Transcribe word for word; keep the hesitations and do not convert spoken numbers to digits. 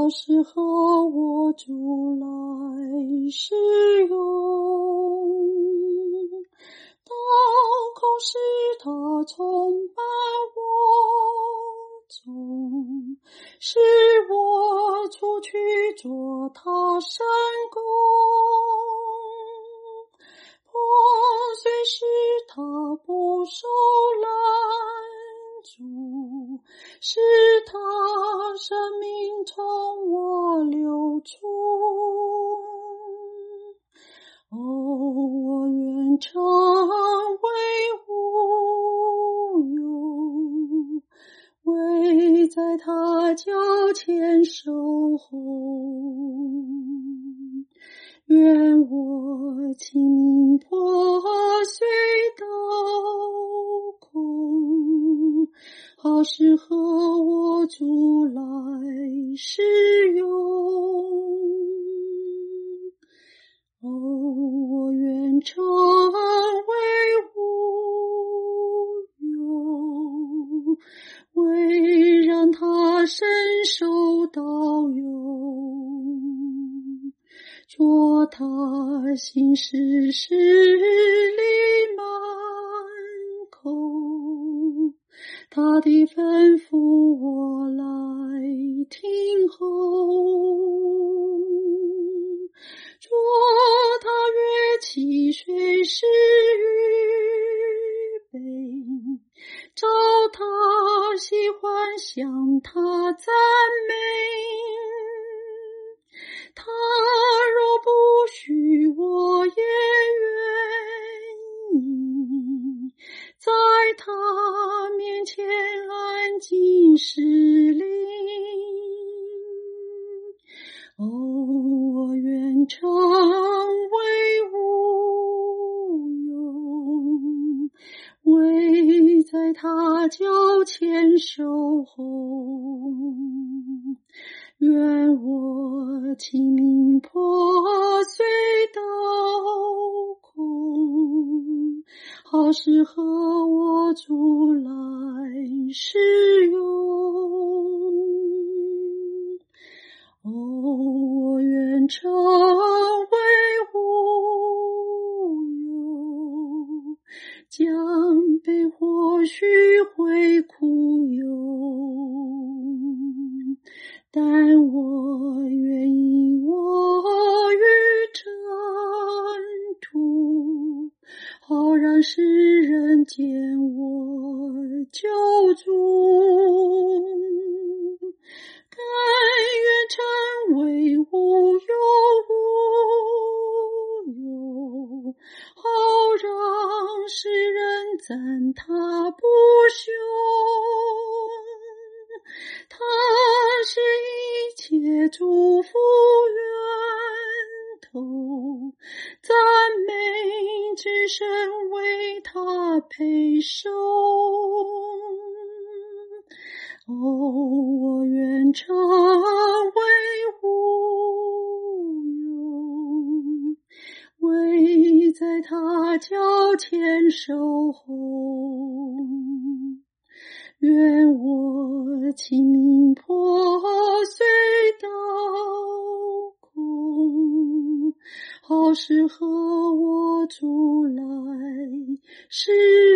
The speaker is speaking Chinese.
好适合我主来使用。当空使他充满我中，使我出去做他神工。破碎使他不受拦阻，使他生命从我流出。哦，我愿成为无用，为在他脚前守候。愿我清明破碎倒空，好适合我主来使用。哦，我愿成为无用，为让他伸手到用，做他心事事力满口，他的吩咐我来听候。做他乐器随时预备，照他喜欢向他赞美。他若不许我也愿意，在他面前安静侍立。哦，我愿成为无用，为在他脚前守候。愿我清明破碎倒空，好适合我主来使用。哦，我愿成为无用，将被或许会苦忧，但我愿以我与尘土，好让世人见我救主。甘愿成为无有无有，好让世人赞他不朽。他是一切祝福源头，赞美之神为他配受。哦，我愿成为无用，为在他脚前守候。愿我清明破碎倒空，好适合我主来使